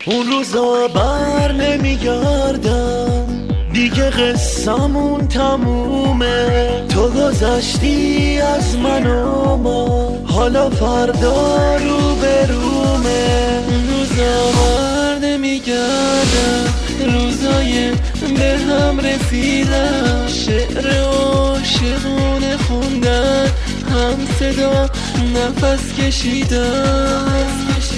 اون روزا بر نمیگردم، دیگه قصمون تمومه. تو گذشتی از من و ما، حالا فردا رو به رومه. اون روزا بر نمیگردم، روزای به هم رسیدن، شعر عاشقونه خوندن، هم صدا نفس کشیدن.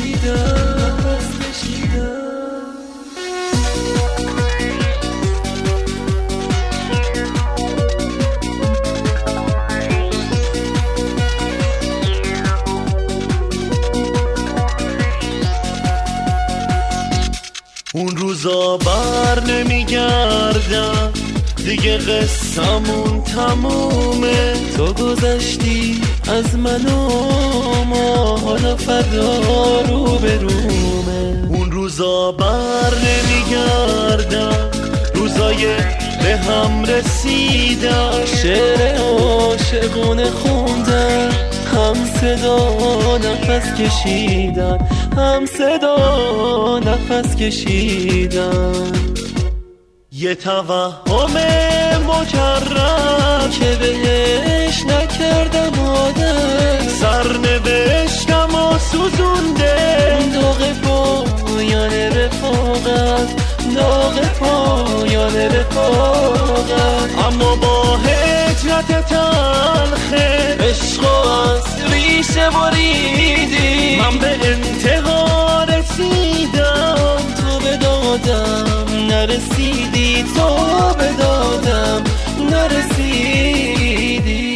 اون روزا بر نمیگردم، دیگه قصمون تمومه. تو گذشتی از من و ما، حالا فردا رو به رومه. اون روزا بر نمیگردم، روزای به هم رسیدن، شعر عاشقونه خوندن، هم صدا نفس کشیدن، هم صدا نفس کشیدن. یه توهم مجرد که بهش نکردم عادت، سرنوشتم و سوزونده. داغ پایان رفاقت، داغ پایان رفاقت. اما با هجرت تلخه عشق از ریشه بریدی، من به انتها رسیدم. تو به دادم نرسیدی، تو به دادم نرسیدی.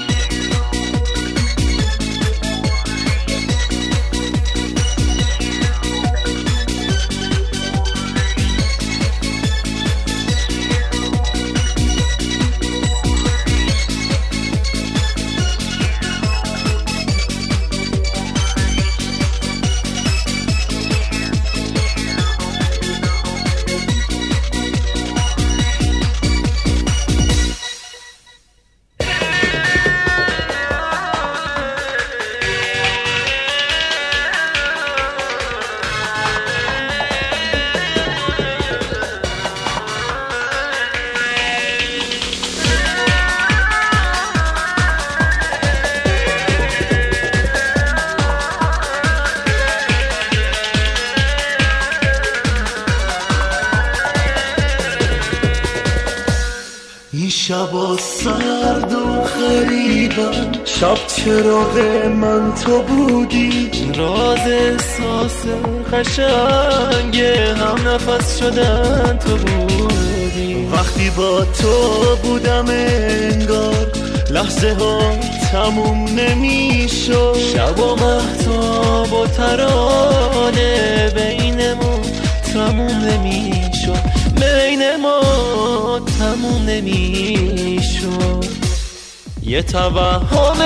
این شبا سرد و غریبم، شب چراغ من تو بودی. راز احساس قشنگ هم نفس شدن تو بودی. وقتی با تو بودم انگار لحظه ها تموم نمیشد. شب و مهتاب و ترانه بینمون تموم نمیشد، بین ما تموم نمیشد. یه توهم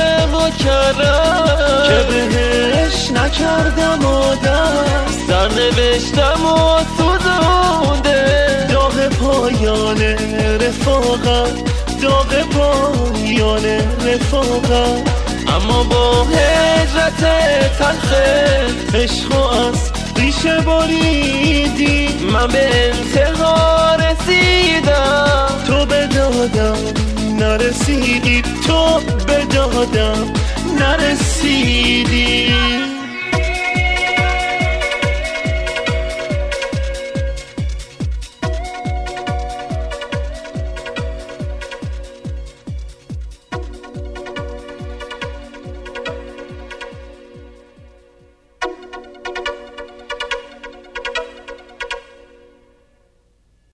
مکرر که بهش نکردم عادت، سرنوشتم و سوزونده. داغ پایان رفاقت، داغ پایان رفاقت. اما با هجرت تلخه عشق از ریشه بریدی، من به انتها رسیدم. تو به دادم نرسیدی، تو به دادم نرسیدی.